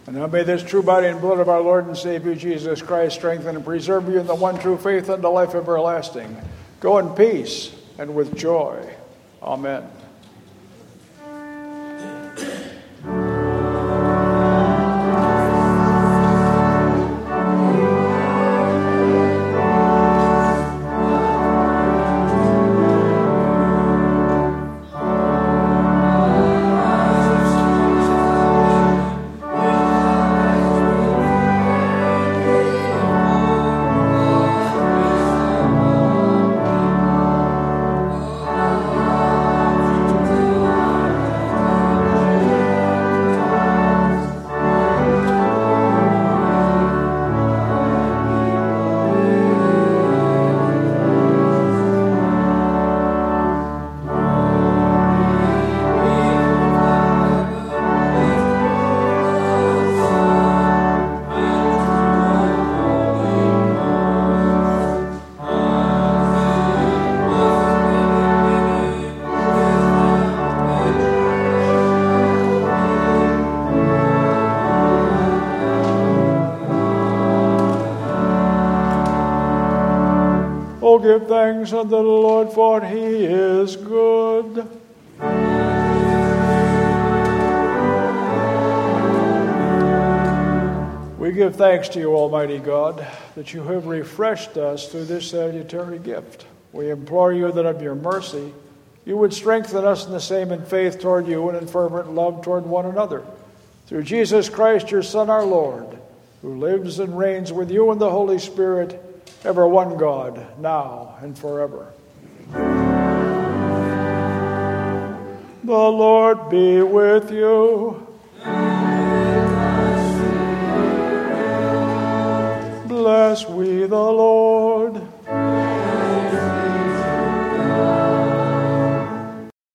And now may this true body and blood of our Lord and Savior Jesus Christ strengthen and preserve you in the one true faith unto life everlasting. Go in peace and with joy. Amen. Oh, give thanks unto the Lord, for he is good. We give thanks to you, Almighty God, that you have refreshed us through this salutary gift. We implore you that of your mercy you would strengthen us in the same in faith toward you and in fervent love toward one another. Through Jesus Christ, your Son, our Lord, who lives and reigns with you in the Holy Spirit, ever one God, now and forever. The Lord be with you. Bless we the Lord.